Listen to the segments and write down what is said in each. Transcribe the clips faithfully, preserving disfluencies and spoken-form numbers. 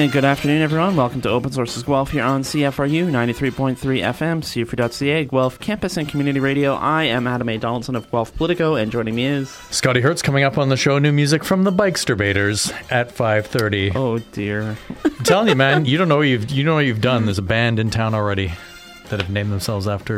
And good afternoon, everyone. Welcome to Open Sources Guelph here on C F R U ninety-three point three F M, C F R U dot C A, Guelph Campus and Community Radio. I am Adam A. Donaldson of Guelph Politico, and joining me is... Scotty Hertz. Coming up on the show, new music from the Bikesterbaters at five thirty. Oh, dear. I'm telling you, man, you don't know what you've, you know what you've done. There's a band in town already that have named themselves after...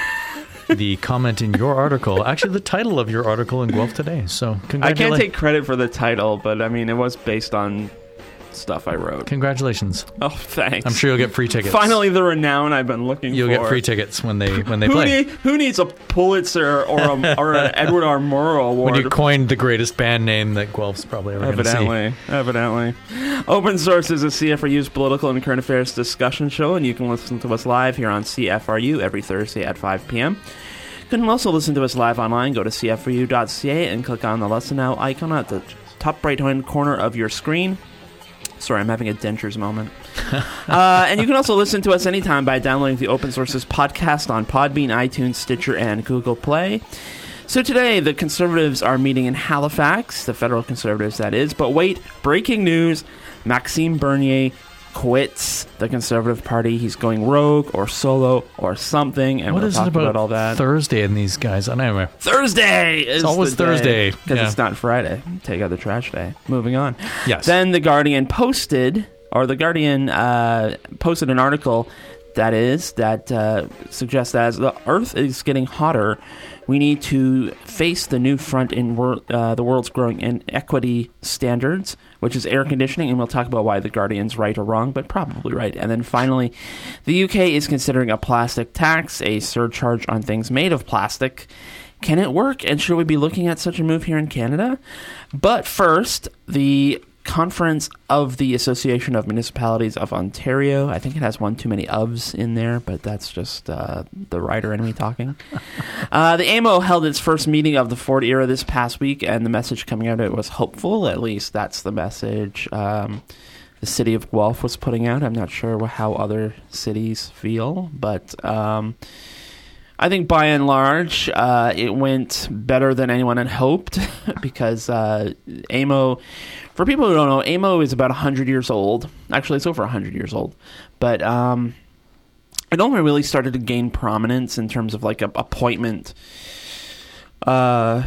the comment in your article, actually the title of your article in Guelph Today. So congratulations. I can't take credit for the title, but I mean, it was based on stuff I wrote. Congratulations. Oh, thanks. I'm sure you'll get free tickets. Finally, the renown I've been looking you'll for. You'll get free tickets when they when they who play. Need, who needs a Pulitzer or a, or an Edward R. Murrow award? When you coined the greatest band name that Guelph's probably ever going to see. Evidently. Evidently. Open Source is a C F R U's political and current affairs discussion show, and you can listen to us live here on C F R U every Thursday at five p.m. You can also listen to us live online. Go to C F R U dot C A and click on the Listen Now icon at the top right-hand corner of your screen. Sorry, I'm having a dentures moment. uh, and you can also listen to us anytime by downloading the Open Sources podcast on Podbean, iTunes, Stitcher, and Google Play. So today, the Conservatives are meeting in Halifax, the federal Conservatives, that is. But wait, breaking news, Maxime Bernier quits the Conservative Party. He's going rogue or solo or something, and what we'll is talk it about, about all that. Thursday and these guys? Anyway, Thursday is it's always the Thursday because yeah. it's not Friday. Take out the trash day. Moving on. Yes. Then the Guardian posted, or the Guardian uh, posted an article that is that uh, suggests that as the Earth is getting hotter, we need to face the new front in wor- uh, the world's growing inequity standards, which is air conditioning, and we'll talk about why the Guardian's right or wrong, but probably right. And then finally, the U K is considering a plastic tax, a surcharge on things made of plastic. Can it work, and should we be looking at such a move here in Canada? But first, the Conference of the Association of Municipalities of Ontario. I think it has one too many ofs in there, but that's just uh, the writer and me talking. uh, the A M O held its first meeting of the Ford era this past week, and the message coming out of it was hopeful. At least that's the message um, the city of Guelph was putting out. I'm not sure how other cities feel, but... Um, I think by and large, uh, it went better than anyone had hoped because uh, A M O, for people who don't know, A M O is about one hundred years old. Actually, it's over one hundred years old. But um, it only really started to gain prominence in terms of like a appointment. Uh,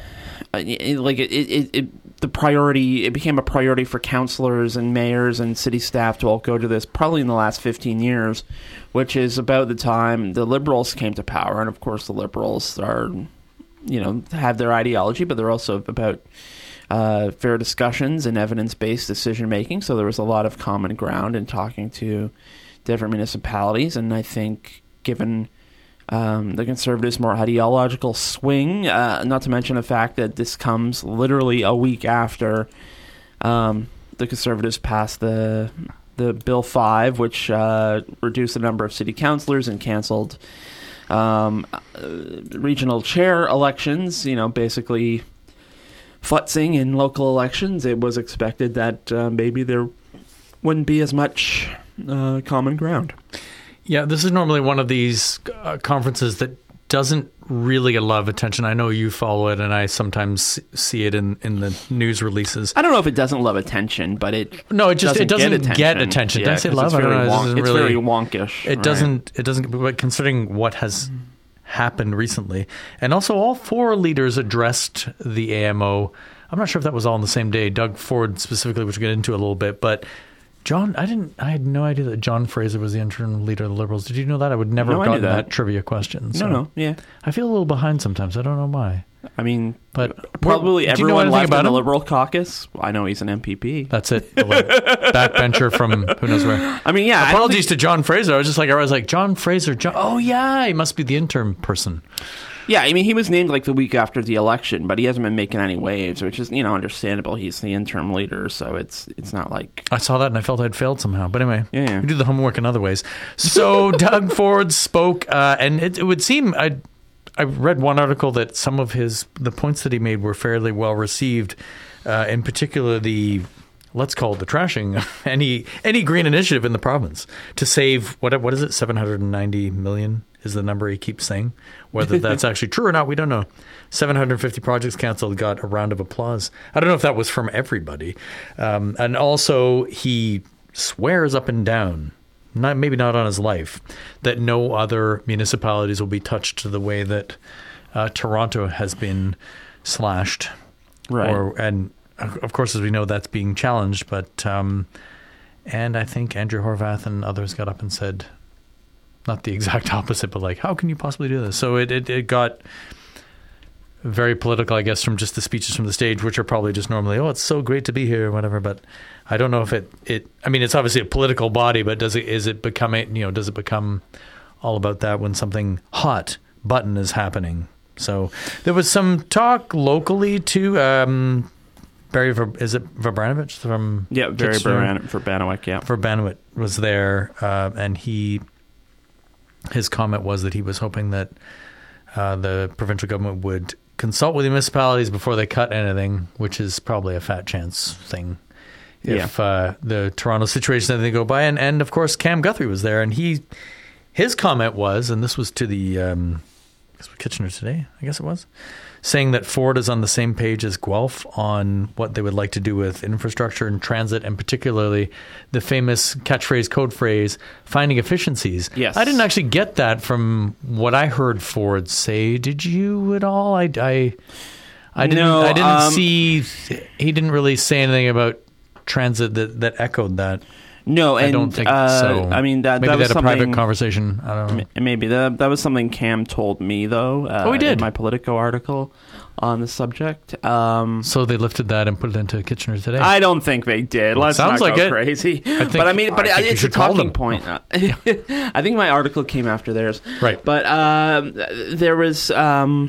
it, like it, it, it, the priority, it became a priority for councillors and mayors and city staff to all go to this probably in the last fifteen years, which is about the time the Liberals came to power. And of course, the Liberals are, you know, have their ideology, but they're also about uh, fair discussions and evidence-based decision-making. So there was a lot of common ground in talking to different municipalities. And I think given um, the Conservatives' more ideological swing, uh, not to mention the fact that this comes literally a week after um, the Conservatives passed the... the Bill five, which uh, reduced the number of city councillors and canceled um, uh, regional chair elections, you know, basically futzing in local elections, it was expected that uh, maybe there wouldn't be as much uh, common ground. Yeah, this is normally one of these uh, conferences that doesn't really get a lot of attention. I know you follow it, and I sometimes see it in, in the news releases. I don't know if it doesn't love attention, but it no, it just doesn't it doesn't get attention. Get attention. Yeah, Did I say love? It's, I very, don't know. wonk- it it's really, very wonkish. It right? doesn't. It doesn't. But considering what has happened recently, and also all four leaders addressed the A M O. I'm not sure if that was all on the same day. Doug Ford specifically, which we'll get into a little bit, but. John, I didn't. I had no idea that John Fraser was the interim leader of the Liberals. Did you know that? I would never no, have gotten that. that trivia question. So no, no, yeah. I feel a little behind sometimes. I don't know why. I mean, but probably everyone you know left about in the him? Liberal caucus. I know he's an M P P. That's it. The backbencher from who knows where. I mean, yeah. Apologies think... to John Fraser. I was just like, I was like, John Fraser. John, oh yeah, he must be the interim person. Yeah, I mean, he was named like the week after the election, but he hasn't been making any waves, which is, you know, understandable. He's the interim leader, so it's it's not like... I saw that and I felt I'd failed somehow. But anyway, yeah, yeah. we do the homework in other ways. So Doug Ford spoke, uh, and it, it would seem... I I read one article that some of his the points that he made were fairly well received, uh, in particular the... Let's call it the trashing any any green initiative in the province to save what what is it seven hundred ninety million is the number he keeps saying. Whether that's actually true or not, we don't know. seven hundred fifty projects canceled got a round of applause. I don't know if that was from everybody, um, and also he swears up and down, not maybe not on his life, that no other municipalities will be touched to the way that uh, Toronto has been slashed. Right. Or, and of course, as we know, that's being challenged. But um, and I think Andrew Horvath and others got up and said, not the exact opposite, but like, how can you possibly do this? So it it, it got very political, I guess, from just the speeches from the stage, which are probably just normally, oh, it's so great to be here or whatever. But I don't know if it, it I mean, it's obviously a political body, but does it, is it becoming, you know, does it become all about that when something hot button is happening? So there was some talk locally too. Um, Barry, Ver, is it Verbranovich from? Yeah, Barry Verbanowicz, yeah. Verbanowicz was there, uh, and he, his comment was that he was hoping that uh, the provincial government would consult with the municipalities before they cut anything, which is probably a fat chance thing if yeah. uh, the Toronto situation doesn't go by. And, and of course, Cam Guthrie was there, and he his comment was, and this was to the um, Kitchener Today, I guess it was, saying that Ford is on the same page as Guelph on what they would like to do with infrastructure and transit, and particularly the famous catchphrase, code phrase, finding efficiencies. Yes. I didn't actually get that from what I heard Ford say. Did you at all? I, I, I didn't, no, I didn't um, see, he didn't really say anything about transit that, that echoed that. No, and I don't think uh, so. I mean, that, maybe that was they had a private something- conversation. I don't know. Maybe that that was something Cam told me though. Uh, Oh, he did? in my Politico article on the subject. Um, So they lifted that and put it into Kitchener Today. I don't think they did. Let's sounds not like go it. crazy. I think- but I mean, but I think you it's a should call talking them. point. I think my article came after theirs. Right. But um, there was. Um,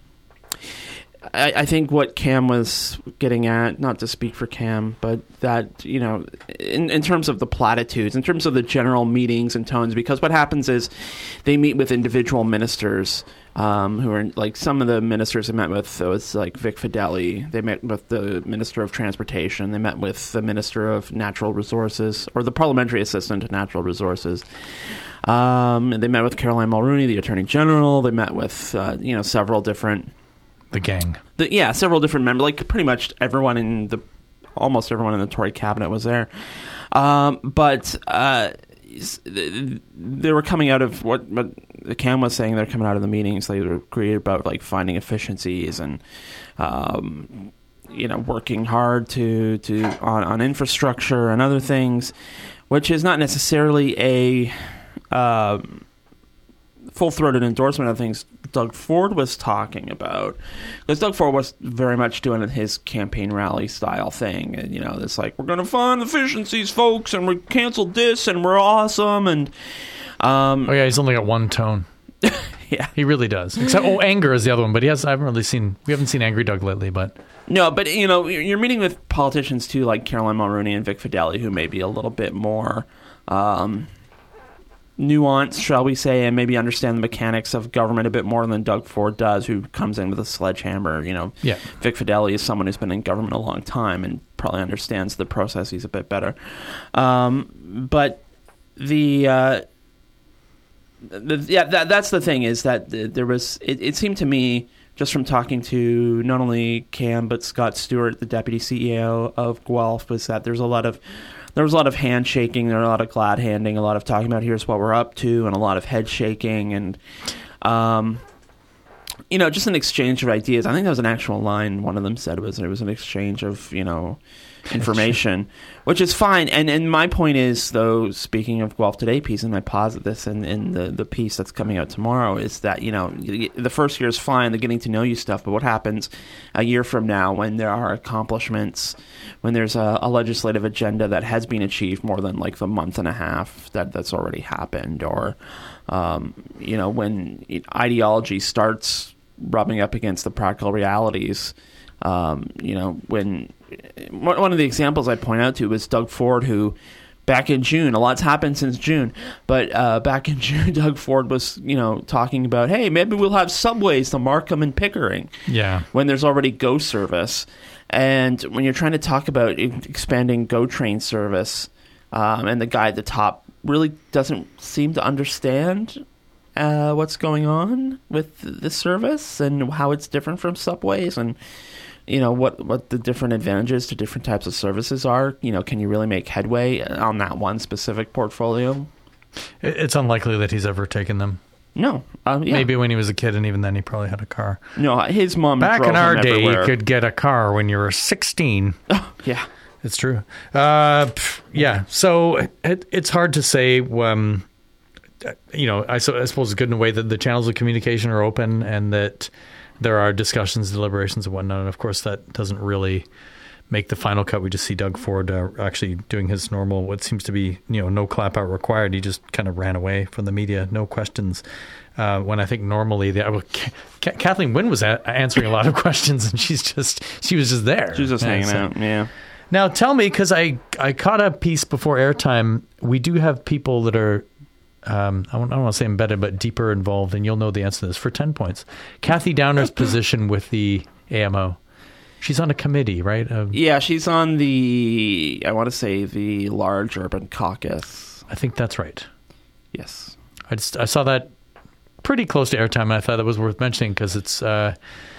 I, I think what Cam was getting at, not to speak for Cam, but that, you know, in, in terms of the platitudes, in terms of the general meetings and tones, because what happens is they meet with individual ministers um, who are, like, some of the ministers they met with, it was like Vic Fideli. They met with the Minister of Transportation. They met with the Minister of Natural Resources, or the Parliamentary Assistant to Natural Resources. Um, and they met with Caroline Mulroney, the Attorney General. They met with, uh, you know, several different... The gang. The, yeah, several different members. Like pretty much everyone in the, almost everyone in the Tory cabinet was there. Um, but uh, they were coming out of what, what Cam was saying. They're coming out of the meetings. They were agreed about like finding efficiencies and, um, you know, working hard to to on, on infrastructure and other things, which is not necessarily a uh, full-throated endorsement of things Doug Ford was talking about, because Doug Ford was very much doing his campaign rally style thing, and you know, it's like, we're going to find efficiencies, folks, and we canceled this, and we're awesome, and um, oh yeah, he's only got one tone. yeah, he really does. Except oh, anger is the other one, but he has. I haven't really seen. We haven't seen Angry Doug lately, but no, but you know, you're meeting with politicians too, like Caroline Mulroney and Vic Fideli, who may be a little bit more. Um, nuance, shall we say, and maybe understand the mechanics of government a bit more than Doug Ford does, who comes in with a sledgehammer. You know, yeah. Vic Fideli is someone who's been in government a long time and probably understands the processes a bit better. Um, but the, uh, the yeah, that, that's the thing, is that there was. It, it seemed to me, just from talking to not only Cam but Scott Stewart, the deputy C E O of Guelph, was that there's a lot of There was a lot of handshaking, there was a lot of glad handing, a lot of talking about here's what we're up to, and a lot of head shaking, and um, you know, just an exchange of ideas. I think that was an actual line one of them said was it was an exchange of, you know, information, which is fine. And and my point is, though, speaking of Guelph Today piece, and I posit this in, in the, the piece that's coming out tomorrow, is that, you know, the first year is fine, the getting to know you stuff, but what happens a year from now when there are accomplishments, when there's a, a legislative agenda that has been achieved more than like the month and a half that that's already happened, or, um, you know, when ideology starts rubbing up against the practical realities. Um, you know, when one of the examples I point out to was Doug Ford, who back in June, a lot's happened since June, but uh, back in June, Doug Ford was, you know, talking about, hey, maybe we'll have subways to Markham and Pickering. Yeah. When there's already GO service. And when you're trying to talk about expanding GO train service, um, and the guy at the top really doesn't seem to understand uh, what's going on with the service and how it's different from subways, and you know, what, what the different advantages to different types of services are. You know, can you really make headway on that one specific portfolio? It's unlikely that he's ever taken them. No. Um, yeah. Maybe when he was a kid, and even then he probably had a car. No, his mom Back drove in our him day, everywhere. you could get a car when you were sixteen. Oh, yeah. It's true. Uh, pff, yeah. So it, it's hard to say. Um, you know, I, so, I suppose it's good in a way that the channels of communication are open and that there are discussions, deliberations, and whatnot. And of course, that doesn't really make the final cut. We just see Doug Ford uh, actually doing his normal, what seems to be, you know, no clap out required. He just kind of ran away from the media, no questions. Uh, when I think normally, the, well, K- Kathleen Wynne was a- answering a lot of questions, and she's just, she was just there. She was just yeah, hanging so. out, yeah. Now, tell me, because I, I caught a piece before airtime, we do have people that are, um, I don't, I don't want to say embedded, but deeper involved, and you'll know the answer to this for ten points. Kathy Downer's position with the A M O. She's on a committee, right? Um, Yeah, she's on the, I want to say, the Large Urban Caucus. I think that's right. Yes. I just I saw that pretty close to airtime, and I thought that was worth mentioning because it's uh,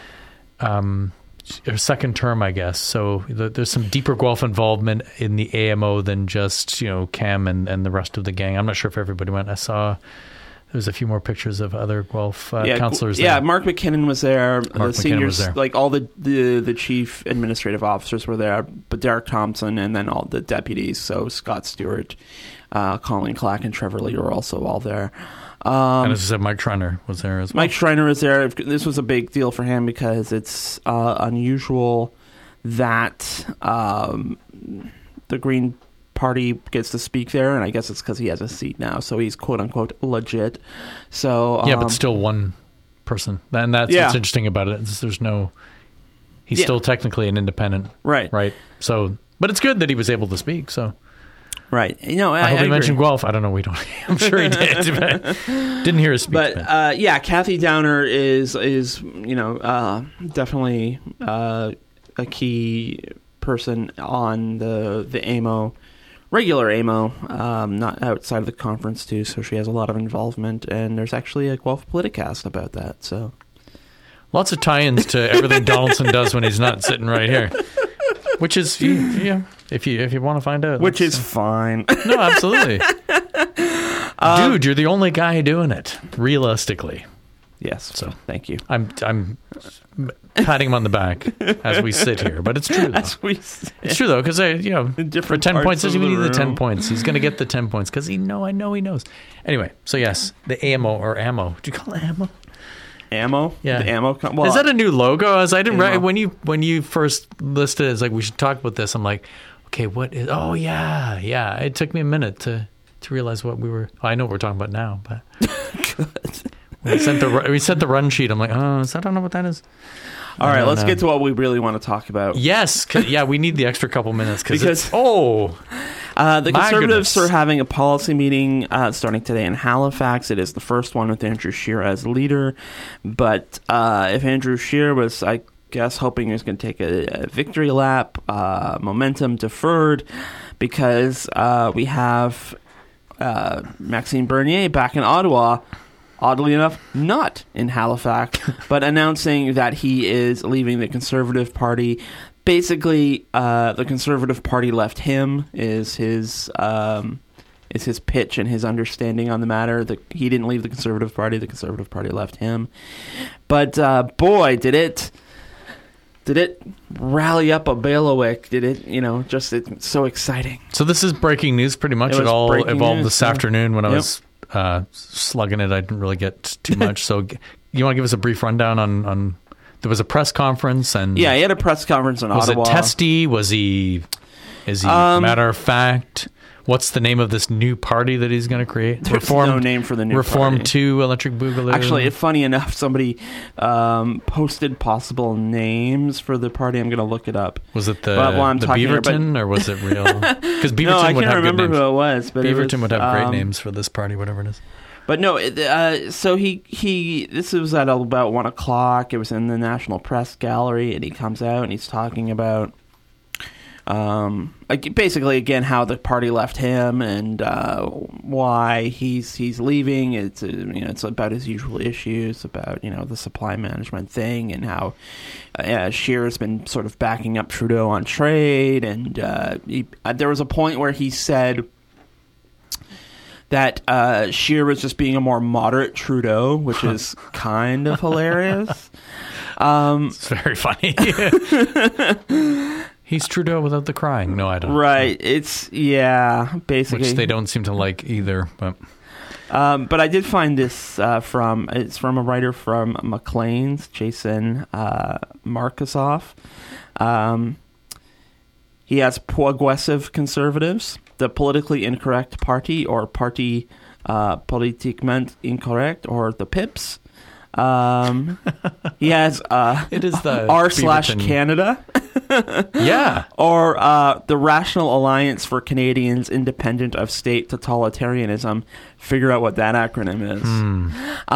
um, her second term, I guess. So th- there's some deeper Guelph involvement in the A M O than just, you know, Cam and, and the rest of the gang. I'm not sure if everybody went. I saw there was a few more pictures of other Guelph uh, yeah, councillors. Yeah, there. Mark McKinnon was there. Mark the McKinnon seniors, was there. like all the, the the chief administrative officers were there, but Derek Thompson and then all the deputies. So Scott Stewart, uh, Colleen Clack, and Trevor Lee were also all there. Um, and as I said, Mike Schreiner was there as well. Mike Schreiner was there. This was a big deal for him because it's uh, unusual that um, the Green Party gets to speak there, and I guess it's because he has a seat now, so he's quote unquote legit. So yeah, um, but still one person, and that's yeah. what's interesting about it. Is there's no, he's Yeah. still technically an independent, right, right? So, but it's good that he was able to speak. So. right. You know, I, I hope I he agree. mentioned Guelph. I don't know. We don't. I'm sure he did. But didn't hear his speech. But man. uh, yeah, Kathy Downer is is you know uh, definitely uh, a key person on the the A M O, regular A M O, um, not outside of the conference too. So she has a lot of involvement, and there's actually a Guelph Politicast about that. So Lots of tie-ins to everything Donaldson does when he's not sitting right here. Which is, you, yeah, if you if you want to find out. which is fine. No, absolutely. Um, Dude, you're the only guy doing it, realistically. Yes. So thank you. I'm I'm patting him on the back as we sit here, but it's true though. As we It's true though, because you know, In for different ten parts points, of doesn't even the need the ten room. points. He's going to get the ten points because he know I know he knows. Anyway, so yes, the ammo or ammo. Do you call it ammo? ammo. Yeah. The ammo. Com- well, Is that a new logo? As I didn't Ammo. write when you when you first listed it, it's like we should talk about this. I'm like, okay, what is? Oh yeah, yeah. It took me a minute to to realize what we were. I know what we're talking about now, but when we sent the we sent the run sheet. I'm like, oh, is that, I don't know what that is. all I right, don't let's know. get to what we really want to talk about. Yes, 'cause- yeah, we need the extra couple minutes Because- it's, oh. Uh, the My Conservatives goodness. are having a policy meeting uh, starting today in Halifax. It is the first one with Andrew Scheer as leader. But uh, if Andrew Scheer was, I guess, hoping he was going to take a, a victory lap, uh, momentum deferred, because uh, we have uh, Maxime Bernier back in Ottawa. Oddly enough, not in Halifax, but announcing that he is leaving the Conservative Party. Basically, uh, the Conservative Party left him, is his um, is his pitch and his understanding on the matter. The, he didn't leave the Conservative Party, the Conservative Party left him. But uh, boy, did it did it rally up a bailiwick. Did it, you know, just it's so exciting. So this is breaking news pretty much. It It, was all breaking evolved news, this yeah. afternoon when I Yep. was uh, slugging it. I didn't really get too much. So g- you want to give us a brief rundown on, on there was a press conference and Yeah, he had a press conference in was Ottawa. it testy? Was he, is he Um, matter of fact? What's the name of this new party that he's going to create? There's no name for the new Reform party. two Electric Boogaloo. Actually, if funny enough, somebody um, posted possible names for the party. I'm going to look it up. was it the, but while I'm the talking here, Beaverton or was it real? Because Beaverton no, I would can't have good remember names. who it was. But it Beaverton was, would have great um, names for this party, whatever it is. But no, it, uh, so he, he, this was at about one o'clock. It was in the National Press Gallery, and he comes out and he's talking about um, like, basically, again, how the party left him and uh, why he's he's leaving. It's uh, you know it's about his usual issues about you know the supply management thing and how uh, Scheer's been sort of backing up Trudeau on trade. And uh, he, uh, there was a point where he said that uh, Scheer was just being a more moderate Trudeau, which is kind of hilarious. Um, it's very funny. He's Trudeau without the crying. No, I don't. Right. It's, yeah, basically. Which they don't seem to like either. But um, but I did find this uh, from, it's from a writer from Maclean's, Jason uh, Markusoff. Um, he has progressive conservatives, the politically incorrect party, or parti uh, politiquement incorrect, or the Pips. Um, he has uh, it is the R slash Canada. Yeah. Or uh, the Rational Alliance for Canadians Independent of State Totalitarianism. Figure out what that acronym is. Mm.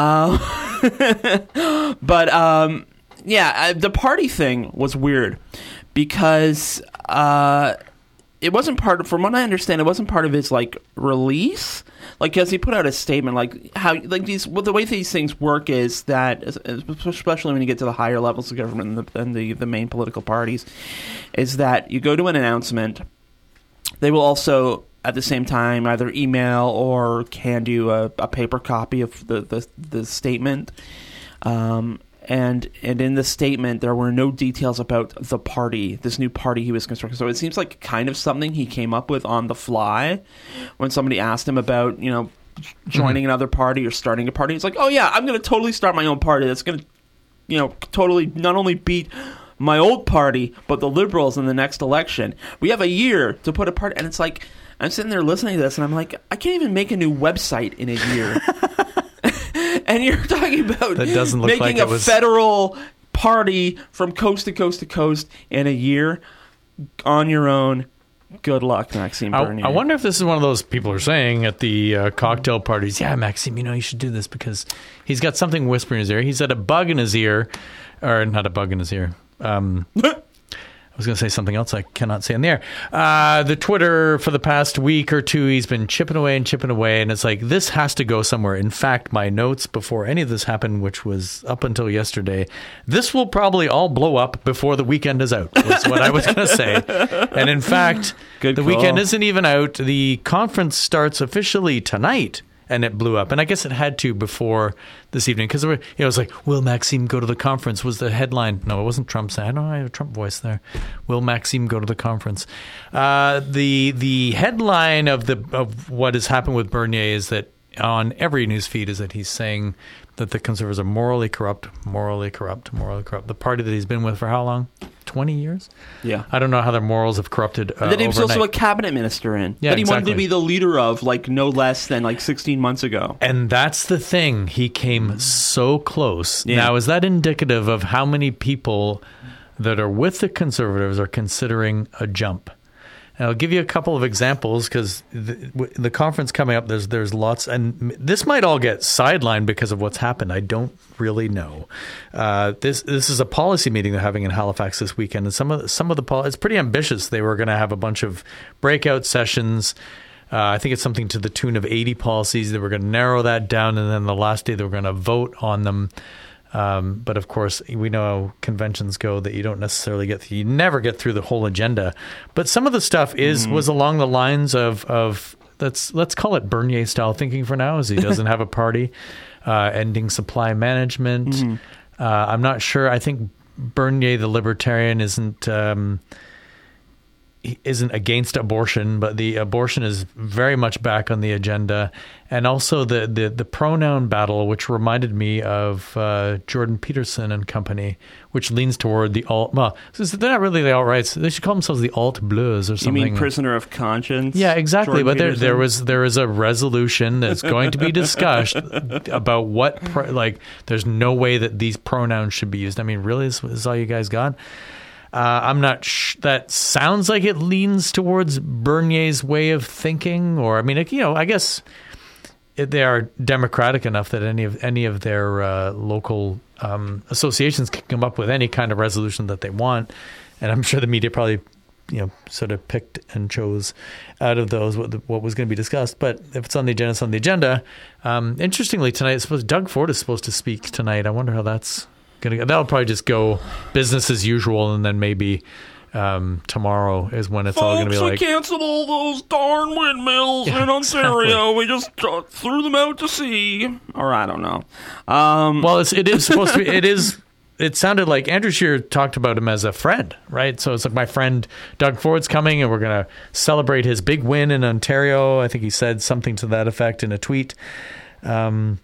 Uh, but um, yeah, the party thing was weird because uh, it wasn't part of, from what I understand, it wasn't part of his like release. Like, because he put out a statement, like how, like these, well, the way these things work is that, especially when you get to the higher levels of government and the, and the, the main political parties, is that you go to an announcement. They will also, at the same time, either email or hand you a, a paper copy of the the, the statement. Um, And and in the statement, there were no details about the party, this new party he was constructing. So it seems like kind of something he came up with on the fly when somebody asked him about, you know, joining mm-hmm. another party or starting a party. He's like, oh, yeah, I'm going to totally start my own party. That's going to, you know, totally not only beat my old party, but the Liberals in the next election. We have a year to put a party. And it's like, I'm sitting there listening to this, and I'm like, I can't even make a new website in a year. And you're talking about that doesn't look making like a it was... federal party from coast to coast to coast in a year on your own. Good luck, Maxime Bernier. I, I wonder if this is one of those people are saying at the uh, cocktail parties, yeah, Maxime, you know, you should do this because he's got something whispering in his ear. He's had a bug in his ear, or not a bug in his ear. Um I was going to say something else I cannot say in the air. Uh, the Twitter for the past week or two, he's been chipping away and chipping away. And it's like, this has to go somewhere. In fact, my notes before any of this happened, which was up until yesterday, this will probably all blow up before the weekend is out, was what I was going to say. And in fact, Good the call. weekend isn't even out. The conference starts officially tonight. And it blew up. And I guess it had to before this evening. Because it was like, will Maxime go to the conference? Was the headline. No, it wasn't Trump saying. I don't know, I have a Trump voice there. Will Maxime go to the conference? Uh, the the headline of the of what has happened with Bernier is that on every news feed is that he's saying that the Conservatives are morally corrupt, morally corrupt, morally corrupt. The party that he's been with for how long? twenty years? Yeah. I don't know how their morals have corrupted uh, that he was overnight. also a cabinet minister in. Yeah, that he exactly. wanted to be the leader of, like, no less than, like, sixteen months ago. And that's the thing. He came so close. Yeah. Now, is that indicative of how many people that are with the Conservatives are considering a jump? And I'll give you a couple of examples because the, the conference coming up, there's there's lots, and this might all get sidelined because of what's happened. I don't really know. Uh, this this is a policy meeting they're having in Halifax this weekend, and some of the, some of the pol- it's pretty ambitious. They were going to have a bunch of breakout sessions. Uh, I think it's something to the tune of eighty policies. They were going to narrow that down, and then the last day they were going to vote on them. Um, but of course, we know how conventions go that you don't necessarily get through, you never get through the whole agenda. But some of the stuff is mm-hmm. was along the lines of of let's let's call it Bernier style thinking for now, as he doesn't have a party, uh, ending supply management. Mm-hmm. Uh, I'm not sure. I think Bernier, the libertarian, isn't. Um, He isn't against abortion, but the abortion is very much back on the agenda. And also the, the, the pronoun battle, which reminded me of uh, Jordan Peterson and company, which leans toward the alt. Well, they're not really the alt-rights. They should call themselves the alt-bleus or something. You mean prisoner of conscience? Yeah, exactly. Jordan but there, Peterson? there was there is a resolution that's going to be discussed about what, pro, like, there's no way that these pronouns should be used. I mean, really, is this all you guys got? Uh, I'm not sh- that sounds like it leans towards Bernier's way of thinking, or I mean, it, you know, I guess it, they are democratic enough that any of any of their uh, local um, associations can come up with any kind of resolution that they want, and I'm sure the media probably you know, sort of picked and chose out of those what, the, what was going to be discussed. But if it's on the agenda, it's on the agenda. Um, interestingly, tonight, it's supposed, Doug Ford is supposed to speak tonight. I wonder how that's going to go. That'll probably just go business as usual, and then maybe um, tomorrow is when it's Folks, all going to be like... we canceled all those darn windmills Yeah, in Ontario. exactly. We just uh, threw them out to sea. Or I don't know. Um, Well, it's, it is supposed to be... It is... It sounded like Andrew Scheer talked about him as a friend, right? So it's like, my friend Doug Ford's coming and we're going to celebrate his big win in Ontario. I think he said something to that effect in a tweet. Um,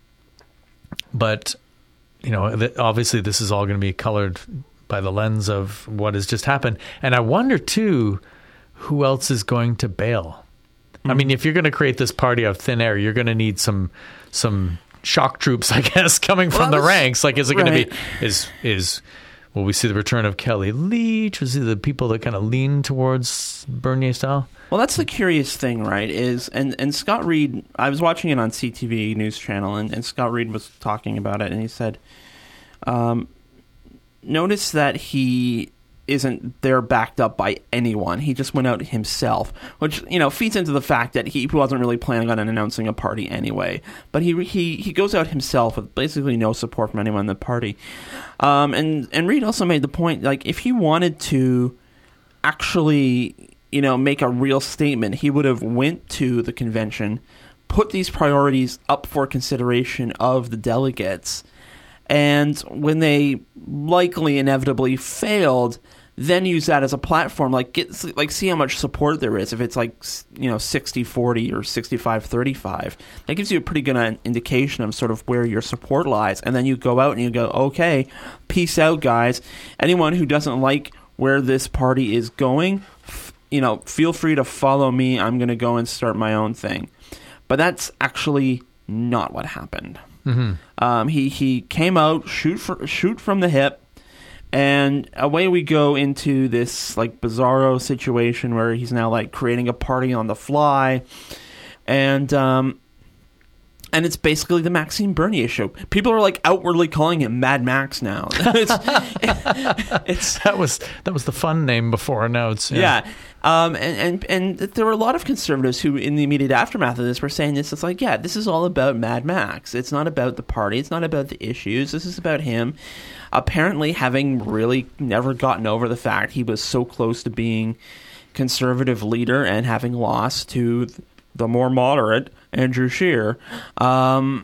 but, you know, th- obviously this is all going to be colored by the lens of what has just happened. And I wonder, too, who else is going to bail? Mm-hmm. I mean, if you're going to create this party out of thin air, you're going to need some some... shock troops, I guess, coming from well, the ranks. Like, is it going right. to be, is, is, will we see the return of Kelly Leach? Will we see the people that kind of lean towards Bernier style? Well, that's the curious thing, right? Is and, and Scott Reed, I was watching it on C T V News Channel, and, and Scott Reed was talking about it, and he said, um, notice that he isn't there backed up by anyone. He just went out himself, which, you know, feeds into the fact that he wasn't really planning on announcing a party anyway. But he he he goes out himself with basically no support from anyone in the party. Um, and, and Reed also made the point, like, if he wanted to actually, you know, make a real statement, he would have went to the convention, put these priorities up for consideration of the delegates, and when they likely inevitably failed, then use that as a platform, like get like see how much support there is. If it's like, you know, sixty forty or sixty-five thirty-five, that gives you a pretty good indication of sort of where your support lies. And then you go out and you go, okay, peace out, guys. Anyone who doesn't like where this party is going, f- you know, feel free to follow me. I'm going to go and start my own thing. But that's actually not what happened. Mm-hmm. Um, he he came out, shoot for, shoot from the hip. And away we go into this like bizarro situation where he's now like creating a party on the fly, and um, and it's basically the Maxime Bernier show. People are like outwardly calling him Mad Max now. it's, it's that was that was the fun name before. Now it's yeah. yeah. Um, and, and and there were a lot of conservatives who, in the immediate aftermath of this, were saying this. It's like, yeah, this is all about Mad Max. It's not about the party. It's not about the issues. This is about him apparently having really never gotten over the fact he was so close to being conservative leader and having lost to the more moderate Andrew Scheer. Um,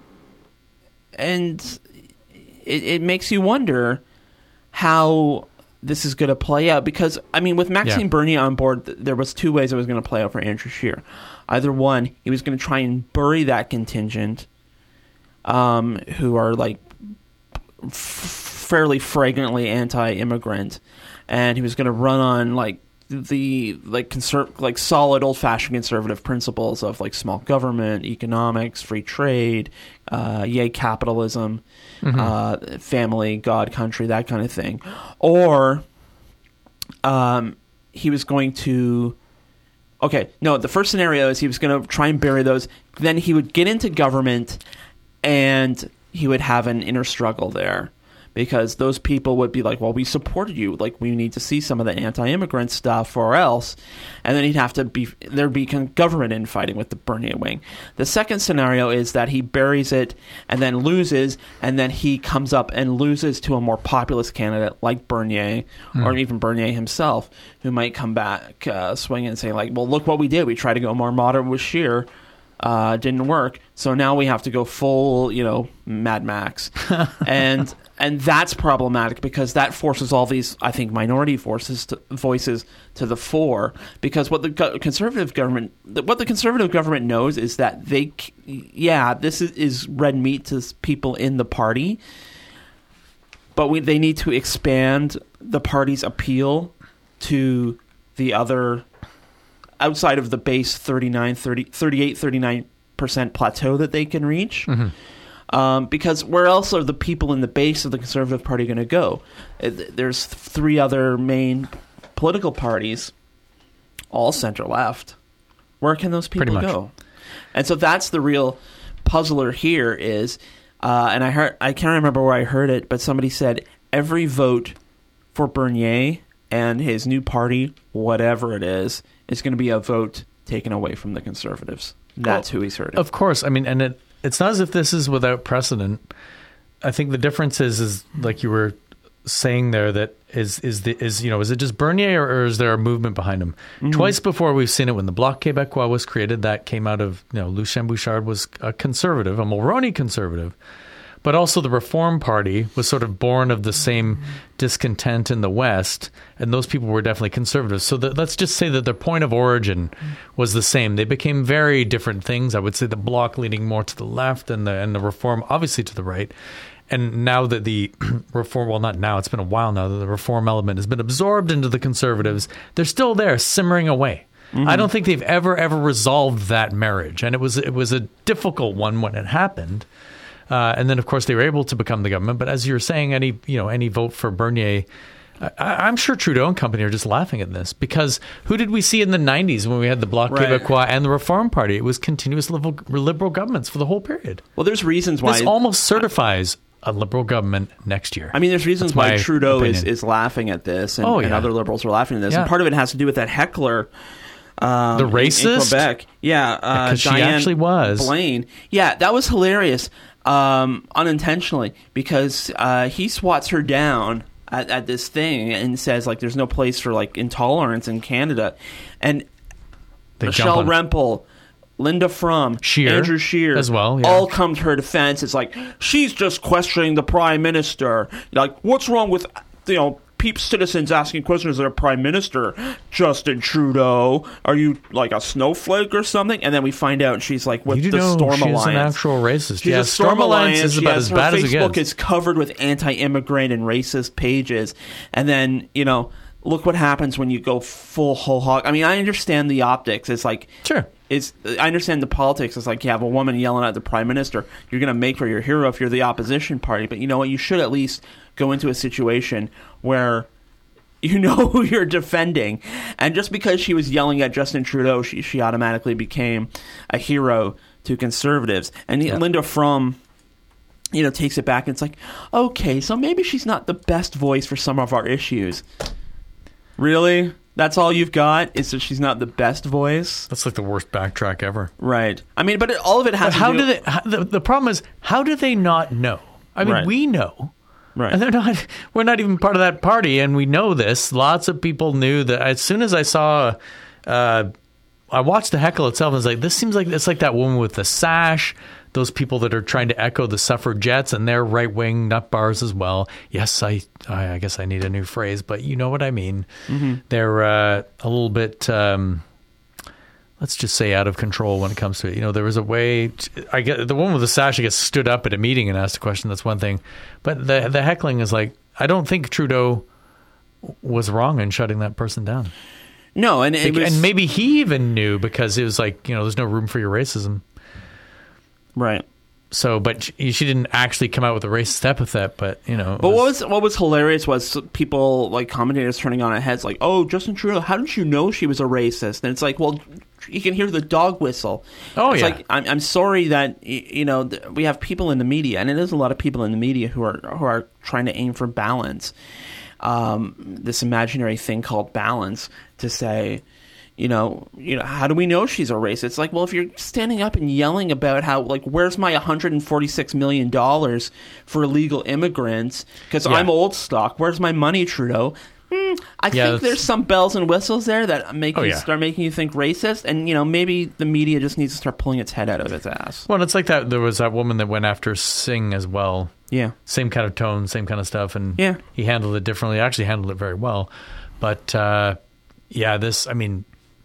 and it, it makes you wonder how this is going to play out, because, I mean, with Maxime yeah. Bernier on board, th- there was two ways it was going to play out for Andrew Scheer. Either one, he was going to try and bury that contingent, um, who are like f- fairly fragrantly anti-immigrant, and he was going to run on like the like conser- like solid old-fashioned conservative principles of like small government, economics, free trade, uh, yay capitalism, mm-hmm. uh, family, God, country, that kind of thing. Or um, he was going to okay, no, the first scenario is he was going to try and bury those. Then he would get into government, and he would have an inner struggle there, because those people would be like, well, we supported you. Like, we need to see some of the anti-immigrant stuff or else. And then he'd have to be, there'd be government infighting with the Bernier wing. The second scenario is that he buries it and then loses, and then he comes up and loses to a more populist candidate like Bernier, mm. or even Bernier himself, who might come back uh, swinging and say, like, well, look what we did. We tried to go more moderate with Scheer. Uh, didn't work. So now we have to go full, you know, Mad Max. and and that's problematic, because that forces all these, I think, minority forces to, voices to the fore. Because what the go- conservative government, what the conservative government knows is that they, yeah, this is, is red meat to people in the party, but we, they need to expand the party's appeal to the other, outside of the base thirty-nine, thirty, thirty-eight, thirty-nine percent plateau that they can reach. Mm-hmm. Um, because where else are the people in the base of the Conservative Party going to go? There's three other main political parties, all center-left. Where can those people go? And so that's the real puzzler here is, uh, and I heard, I can't remember where I heard it, but somebody said every vote for Bernier and his new party, whatever it is, is going to be a vote taken away from the Conservatives. That's well, who he's hurting. Of course. I mean, and it, it's not as if this is without precedent. I think the difference is, is like you were saying there, that is is the is you know is it just Bernier, or, or is there a movement behind him? Mm-hmm. Twice before we've seen it. When the Bloc Québécois was created, that came out of, you know, Lucien Bouchard was a conservative, a Mulroney conservative, but also the Reform Party was sort of born of the same discontent in the West, and those people were definitely conservatives. So the, let's just say that their point of origin was the same. They became very different things. I would say the Bloc leaning more to the left, and the and the Reform obviously to the right. And now that the Reform, well, not now, it's been a while now that the Reform element has been absorbed into the Conservatives, they're still there, simmering away. Mm-hmm. I don't think they've ever, ever resolved that marriage. And it was it was a difficult one when it happened. Uh, and then, of course, they were able to become the government. But as you were saying, any you know any vote for Bernier, I, I'm sure Trudeau and company are just laughing at this, because who did we see in the nineties when we had the Bloc right. Québécois and the Reform Party? It was continuous liberal, liberal governments for the whole period. Well, there's reasons why... This almost certifies a liberal government next year. I mean, there's reasons That's why Trudeau is, opinion. is laughing at this, and, oh, yeah. and other liberals are laughing at this. Yeah. And part of it has to do with that heckler... Um, the racist? In, in Quebec. Yeah. Uh, Because she actually was. Blaine. Yeah, that was hilarious. Um, unintentionally, because uh, he swats her down at, at this thing and says, like, there's no place for, like, intolerance in Canada. And they Michelle Rempel... Linda Frum, Scheer, Andrew Scheer, as well, yeah. all come to her defense. It's like, she's just questioning the Prime Minister. Like, what's wrong with, you know, peep citizens asking questions of their Prime Minister? Justin Trudeau, are you like a snowflake or something? And then we find out she's like with you the know Storm she's Alliance. She's an actual racist. She's yeah, a Storm, Storm Alliance. Alliance is about yes, as her bad Facebook as it gets. is covered with anti-immigrant and racist pages. And then, you know, look what happens when you go full whole hog. I mean, I understand the optics. It's like... Sure. It's, I understand the politics. It's like you have a woman yelling at the Prime Minister. You're going to make her your hero if you're the opposition party. But you know what? You should at least go into a situation where you know who you're defending. And just because she was yelling at Justin Trudeau, she, she automatically became a hero to Conservatives. And yeah. Linda Frum, you know, takes it back and it's like, okay, so maybe she's not the best voice for some of our issues. Really? That's all you've got, is that she's not the best voice? That's like the worst backtrack ever. Right. I mean, but it, all of it has but how to do... do they, how, the, the problem is, how do they not know? I mean, right. we know. Right. And they're not, we're not even part of that party, and we know this. Lots of people knew that. As soon as I saw... Uh, I watched the heckle itself, and I was like, this seems like... It's like that woman with the sash... Those people that are trying to echo the suffragettes and their right-wing nut bars as well. Yes, I I guess I need a new phrase, but you know what I mean. Mm-hmm. They're uh, a little bit, um, let's just say, out of control when it comes to it. You know, there was a way... To, I get the woman with the sash, I guess, stood up at a meeting and asked a question. That's one thing. But the the heckling is like, I don't think Trudeau was wrong in shutting that person down. No, and it was, and maybe he even knew, because it was like, you know, there's no room for your racism. Right. So, but she, she didn't actually come out with a racist epithet, but, you know. But was, what was what was hilarious was people, like, commentators turning on their heads, like, oh, Justin Trudeau, how did you know she was a racist? And it's like, well, you can hear the dog whistle. Oh, it's yeah. like, I'm, I'm sorry that, you know, we have people in the media, and it is a lot of people in the media who are who are trying to aim for balance. Um, this imaginary thing called balance, to say... You know, you know, how do we know she's a racist? It's like, well, if you're standing up and yelling about how, like, where's my one hundred forty-six million dollars for illegal immigrants? Because yeah. I'm old stock. Where's my money, Trudeau? Mm, I yeah, think there's some bells and whistles there that make oh, you yeah. start making you think racist. And, you know, maybe the media just needs to start pulling its head out of its ass. Well, it's like that. There was that woman that went after Singh as well. Yeah. Same kind of tone, same kind of stuff. And yeah. he handled it differently. Actually handled it very well. But, uh, yeah, this, I mean...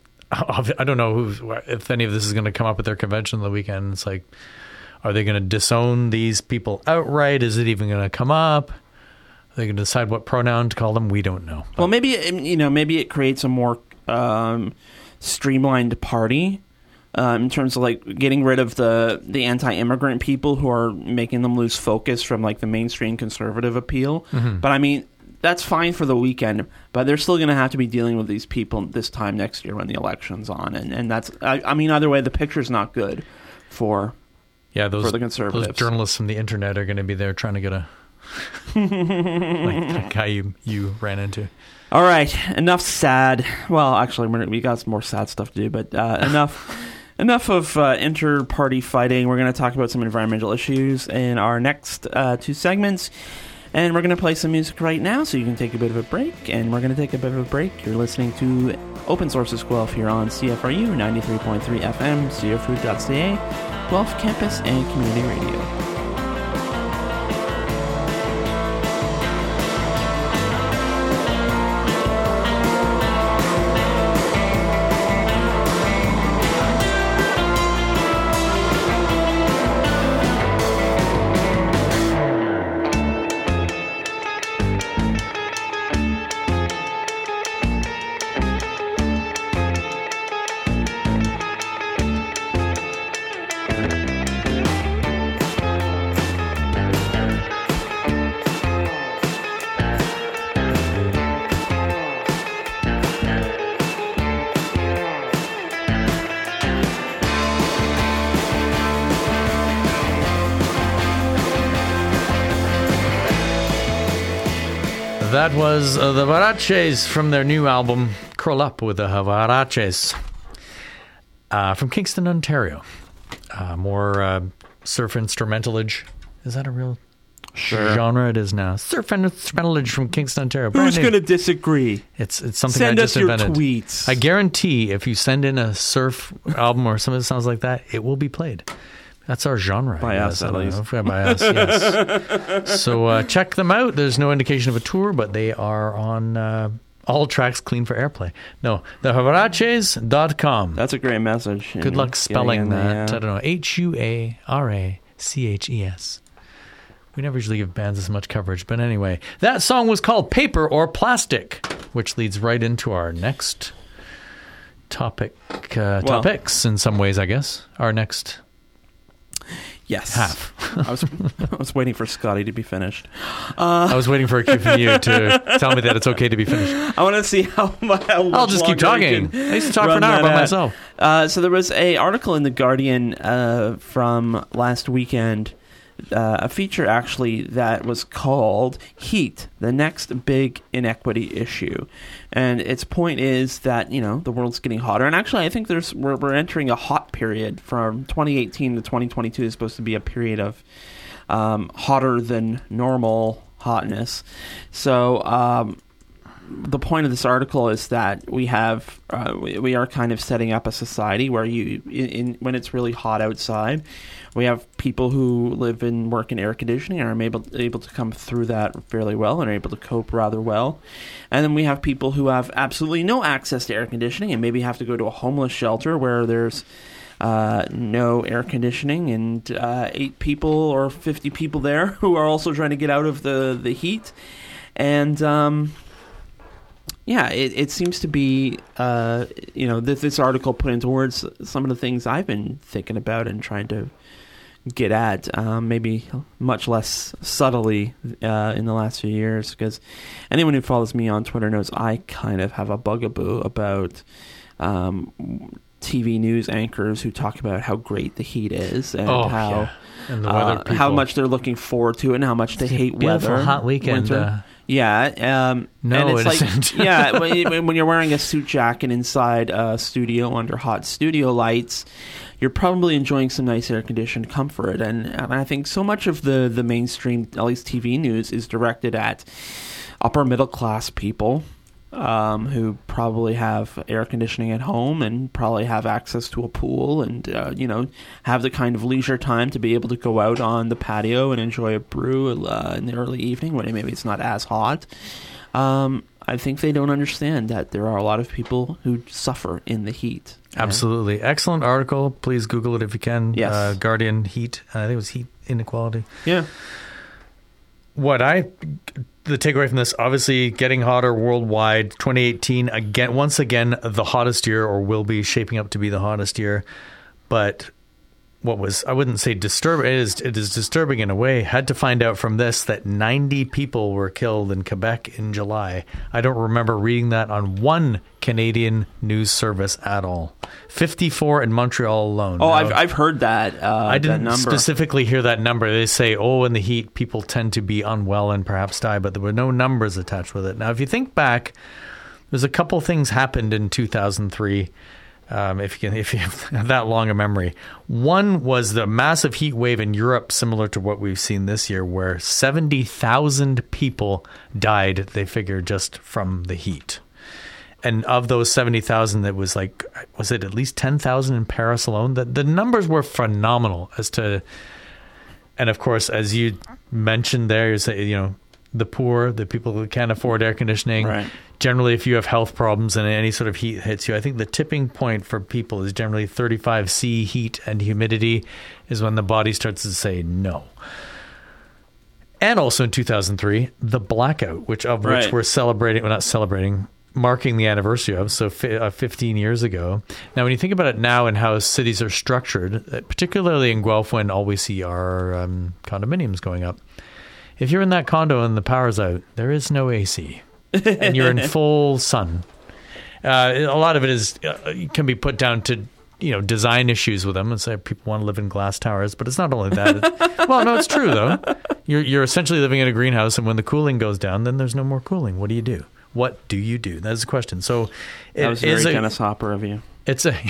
I don't know who, if any of this is going to come up at their convention on the weekend. It's like, are they going to disown these people outright? Is it even going to come up? Are they going to decide what pronoun to call them? We don't know. But, well, maybe, you know, maybe it creates a more um, streamlined party um, in terms of, like, getting rid of the, the anti-immigrant people who are making them lose focus from, like, the mainstream conservative appeal. Mm-hmm. But, I mean... That's fine for the weekend, but they're still going to have to be dealing with these people this time next year when the election's on, and and that's I, I mean either way the picture's not good for yeah those for the Conservatives. Those journalists from the internet are going to be there trying to get a like the guy you, you ran into. All right, enough sad. Well, actually, we're, we got some more sad stuff to do, but uh, enough enough of uh, inter-party fighting. We're going to talk about some environmental issues in our next uh, two segments, and we're going to play some music right now so you can take a bit of a break, and we're going to take a bit of a break. You're listening to Open Sources Guelph here on C F R U ninety-three point three F M, c f r u dot c a, Guelph Campus and Community Radio. That was uh, the Huaraches from their new album, Curl Up with the Huaraches, uh, from Kingston, Ontario. Uh, more uh, surf instrumentalage. Is that a real Sure. genre? It is now. Surf instrumentalage from Kingston, Ontario. Who's going to disagree? It's it's something Send I us just your invented. tweets. I guarantee if you send in a surf album or something that sounds like that, it will be played. That's our genre. By us, at least. Know. By us, yes. So uh, check them out. There's no indication of a tour, but they are on uh, all tracks clean for airplay. No, the huaraches dot com. That's a great message. Good luck spelling that. The, uh, I don't know. H U A R A C H E S. We never usually give bands this much coverage, but anyway. That song was called Paper or Plastic, which leads right into our next topic. Uh, Well- topics, in some ways, I guess. Our next... Yes. Half. I was I was waiting for Scotty to be finished. I was waiting for a cue from you to tell me that it's okay to be finished. I want to see how, much- how much I'll just keep longer we talking. can I used to talk for run an hour that by at. myself. Uh, so there was a article in The Guardian uh, from last weekend, uh, a feature actually that was called Heat, the Next Big Inequity Issue. And its point is that, you know, the world's getting hotter. And actually, I think there's we're, we're entering a hot period. From twenty eighteen to twenty twenty-two is supposed to be a period of um, hotter than normal hotness. So um, the point of this article is that we have uh, we, we are kind of setting up a society where you in, in when it's really hot outside, we have people who live and work in air conditioning and are able able to come through that fairly well and are able to cope rather well. And then we have people who have absolutely no access to air conditioning and maybe have to go to a homeless shelter where there's uh, no air conditioning and uh, eight people or fifty people there who are also trying to get out of the, the heat. And um, yeah, it, it seems to be, uh, you know, this, this article put into words some of the things I've been thinking about and trying to get at, um, maybe much less subtly uh, in the last few years, because anyone who follows me on Twitter knows I kind of have a bugaboo about um, T V news anchors who talk about how great the heat is and Oh, how yeah. And the weather uh, how people. much they're looking forward to it and how much they hate Beautiful weather. hot weekend. winter. Uh, Yeah, um, No, and it's it like, isn't. yeah, when, when you're wearing a suit jacket inside a studio under hot studio lights, you're probably enjoying some nice air-conditioned comfort. And, and I think so much of the, the mainstream, at least T V news, is directed at upper middle-class people um, who probably have air conditioning at home and probably have access to a pool and, uh, you know, have the kind of leisure time to be able to go out on the patio and enjoy a brew uh, in the early evening when maybe it's not as hot. Um, I think they don't understand that there are a lot of people who suffer in the heat. Absolutely. Excellent article. Please Google it if you can. Yes. Uh, Guardian Heat. I think it was Heat Inequality. Yeah. What I, the takeaway from this, obviously getting hotter worldwide. twenty eighteen, again, once again, the hottest year, or will be shaping up to be the hottest year. But what was, I wouldn't say disturbing, it is, it is disturbing in a way, had to find out from this that ninety people were killed in Quebec in July. I don't remember reading that on one Canadian news service at all. fifty-four in Montreal alone. Oh, now, I've I've heard that. Uh, I didn't that number. specifically hear that number. They say, oh, in the heat, people tend to be unwell and perhaps die, but there were no numbers attached with it. Now, if you think back, there's a couple things happened in two thousand three. Um, if you can, if you have that long a memory. One was the massive heat wave in Europe, similar to what we've seen this year, where seventy thousand people died, they figure, just from the heat. And of those seventy thousand, that was like, was it at least ten thousand in Paris alone? The, the numbers were phenomenal as to, and of course, as you mentioned there, you know, the poor, the people who can't afford air conditioning. Right. Generally, if you have health problems and any sort of heat hits you, I think the tipping point for people is generally thirty-five C heat and humidity is when the body starts to say no. And also in two thousand three, the blackout, which of which Right. we're celebrating, well, not celebrating, marking the anniversary of, so fi- uh, fifteen years ago. Now, when you think about it now and how cities are structured, particularly in Guelph, when all we see are um, condominiums going up, if you're in that condo and the power's out, there is no A C. And you're in full sun. Uh, a lot of it is uh, can be put down to, you know, design issues with them, and say people want to live in glass towers. But it's not only that. It's, well, no, it's true though. You're you're essentially living in a greenhouse, and when the cooling goes down, then there's no more cooling. What do you do? What do you do? That's the question. So it That was is very a, Dennis Hopper of you. It's a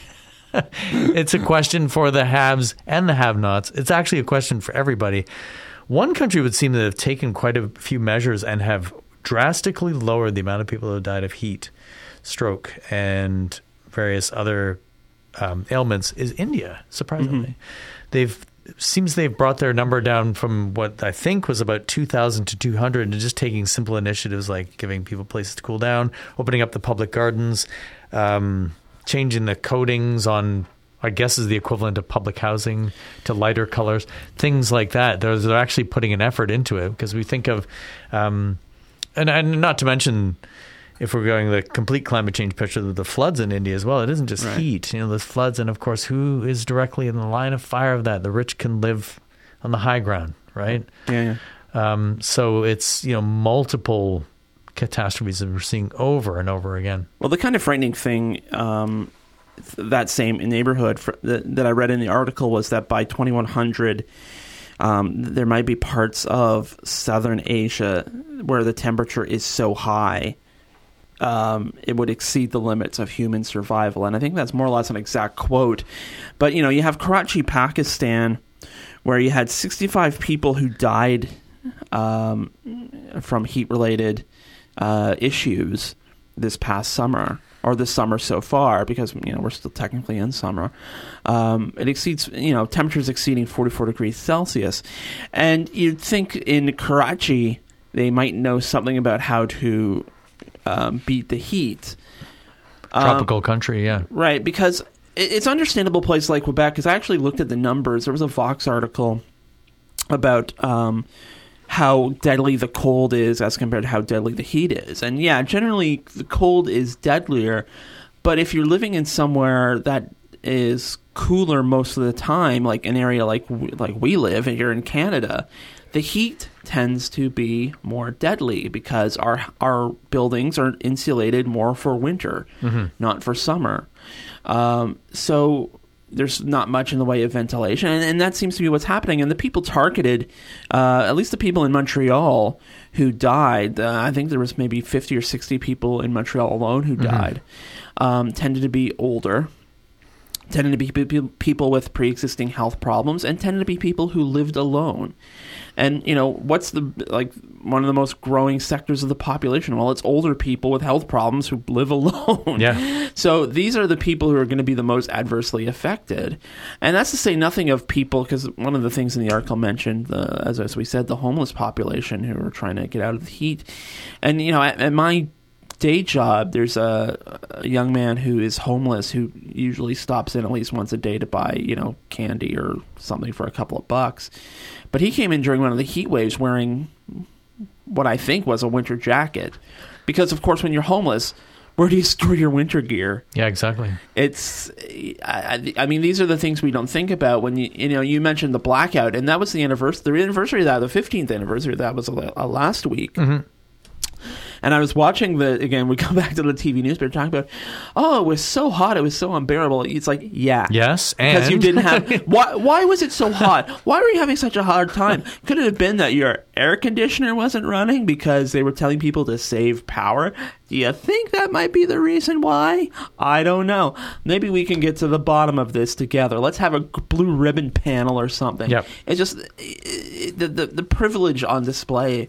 it's a question for the haves and the have-nots. It's actually a question for everybody. One country would seem to have taken quite a few measures and have drastically lowered the amount of people who have died of heat, stroke, and various other um, ailments is India, surprisingly. Mm-hmm. They've seems they've brought their number down from what I think was about two thousand to two hundred, and just taking simple initiatives like giving people places to cool down, opening up the public gardens, um, changing the coatings on, I guess, is the equivalent of public housing to lighter colors, things like that. They're, they're actually putting an effort into it, because we think of, um, and, and not to mention, if we're going the complete climate change picture, the floods in India as well. It isn't just right. heat. You know, there's floods, and of course, who is directly in the line of fire of that? The rich can live on the high ground, right? Yeah. yeah. Um, so it's, you know, multiple catastrophes that we're seeing over and over again. Well, the kind of frightening thing, um, that same neighborhood for, that, that I read in the article was that by twenty-one hundred, um, there might be parts of Southern Asia where the temperature is so high, um, it would exceed the limits of human survival. And I think that's more or less an exact quote. But, you know, you have Karachi, Pakistan, where you had sixty-five people who died um, from heat-related uh, issues this past summer, or this summer so far, because, you know, we're still technically in summer. Um, it exceeds, you know, temperatures exceeding forty-four degrees Celsius. And you'd think in Karachi they might know something about how to um, beat the heat. Tropical um, country, yeah. Right, because it, it's understandable place like Quebec, because I actually looked at the numbers. There was a Vox article about um, how deadly the cold is as compared to how deadly the heat is. And yeah, generally the cold is deadlier, but if you're living in somewhere that is cooler most of the time, like an area like like we live here in Canada, the heat tends to be more deadly because our our buildings are insulated more for winter, mm-hmm. not for summer. Um, so there's not much in the way of ventilation, and, and that seems to be what's happening. And the people targeted, uh, at least the people in Montreal who died, uh, I think there was maybe fifty or sixty people in Montreal alone who mm-hmm. died, um, tended to be older, tended to be pe- people with pre-existing health problems, and tended to be people who lived alone. And, you know, what's the, like, one of the most growing sectors of the population? Well, it's older people with health problems who live alone. Yeah. So these are the people who are going to be the most adversely affected. And that's to say nothing of people, because one of the things in the article mentioned, the, as, as we said, the homeless population who are trying to get out of the heat. And, you know, at, at my day job, there's a, a young man who is homeless who usually stops in at least once a day to buy, you know, candy or something for a couple of bucks. But he came in during one of the heat waves wearing what I think was a winter jacket. Because, of course, when you're homeless, Where do you store your winter gear? Yeah, exactly. It's, I, I mean, these are the things we don't think about when you, you know, you mentioned the blackout, and that was the anniversary, the anniversary of that, the fifteenth anniversary of that was a, a last week. Mm-hmm. And I was watching the, again, we come back to the T V news, but talking about, oh, it was so hot, it was so unbearable. It's like, yeah. Yes, and? Because you didn't have, why, why was it so hot? Why were you having such a hard time? Could it have been that your air conditioner wasn't running because they were telling people to save power? Do you think that might be the reason why? I don't know. Maybe we can get to the bottom of this together. Let's have a blue ribbon panel or something. Yep. It's just, it, the, the, the privilege on display,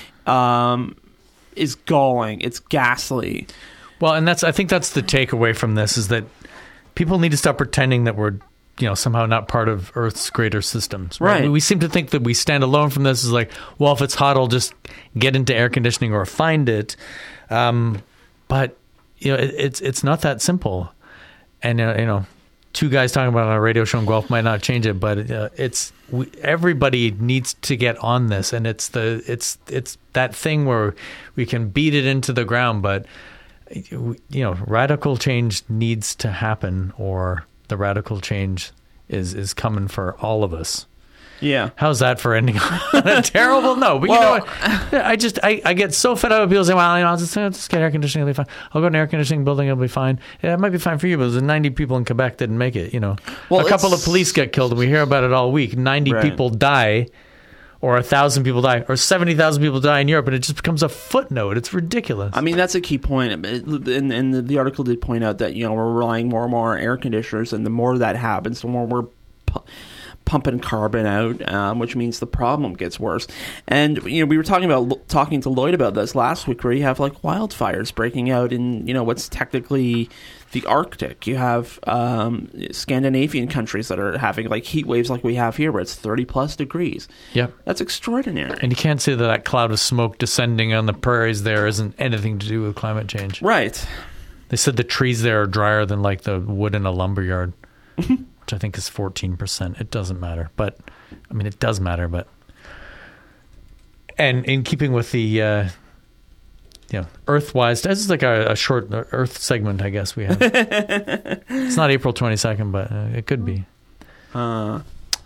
um... is galling. It's ghastly. Well, and that's I think that's the takeaway from this is that people need to stop pretending that we're, you know, somehow not part of Earth's greater systems. Right? Right. We, we seem to think that we stand alone from this. Is like, well, if it's hot, I'll just get into air conditioning or find it. Um, but you know, it, it's it's not that simple. And uh, you know, two guys talking about it on a radio show in Guelph might not change it, but uh, it's we, everybody needs to get on this, and it's the it's it's that thing where we can beat it into the ground, but you know, radical change needs to happen, or the radical change is is coming for all of us. Yeah. How's that for ending on a terrible note? But Well, you know what? I just, I, I get so fed up with people saying, well, you know, I'll just, I'll just get air conditioning, it'll be fine. I'll go to an air conditioning building, it'll be fine. Yeah, it might be fine for you, but there's ninety people in Quebec didn't make it, you know. Well, a couple it's- of police get killed, and we hear about it all week. ninety Right. people die, or one thousand people die, or seventy thousand people die in Europe, and it just becomes a footnote. It's ridiculous. I mean, that's a key point. And, and the, the article did point out that, you know, we're relying more and more on air conditioners, and the more that happens, the more we're pu- pumping carbon out, um, which means the problem gets worse. And, you know, we were talking about talking to Lloyd about this last week, where you have, like, wildfires breaking out in, you know, what's technically the Arctic. You have um, Scandinavian countries that are having, like, heat waves like we have here, where it's thirty plus degrees. Yep. That's extraordinary. And you can't say that that cloud of smoke descending on the prairies there isn't anything to do with climate change. Right. They said the trees there are drier than like the wood in a lumber yard, which I think is fourteen percent. It doesn't matter. But, I mean, it does matter, but... And in keeping with the, uh, you know, Earth-wise, this is like a, a short Earth segment, I guess we have. It's not April twenty-second, but uh, it could be. Uh,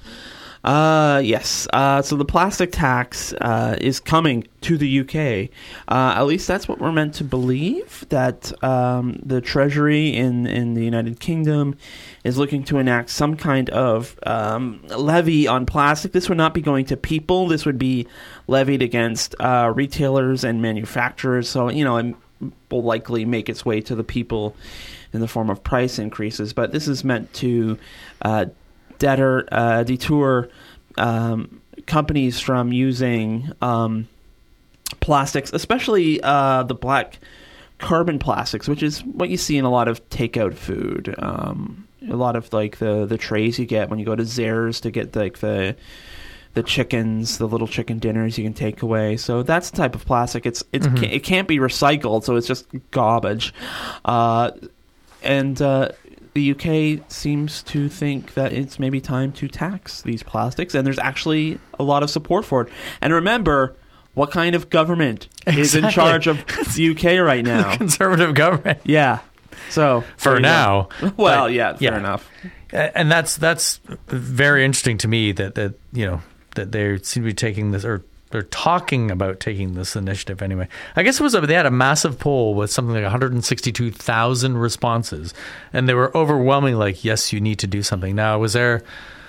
uh, yes. Uh, so the plastic tax uh, is coming to the U K. Uh, at least that's what we're meant to believe, that um, the Treasury in, in the United Kingdom is looking to enact some kind of um, levy on plastic. This would not be going to people. This would be levied against uh, retailers and manufacturers. So, you know, it will likely make its way to the people in the form of price increases. But this is meant to uh, deter, uh, detour um, companies from using um, plastics, especially uh, the black carbon plastics, which is what you see in a lot of takeout food. Um, a lot of like the, the trays you get when you go to Zehrs to get like the the chickens, the little chicken dinners you can take away. So that's the type of plastic. It's it's Mm-hmm. it can't be recycled, so it's just garbage. Uh, and uh, the U K seems to think that it's maybe time to tax these plastics, and there's actually a lot of support for it. And remember, what kind of government is in Exactly. charge of the U K right now? Conservative government. Yeah. So For there you now. go. Well, But, yeah, fair yeah. enough. And that's that's very interesting to me that, that you know that they seem to be taking this, or they're talking about taking this initiative anyway. I guess it was a, they had a massive poll with something like one hundred sixty-two thousand responses, and they were overwhelming. Like, yes, you need to do something. Now, I was there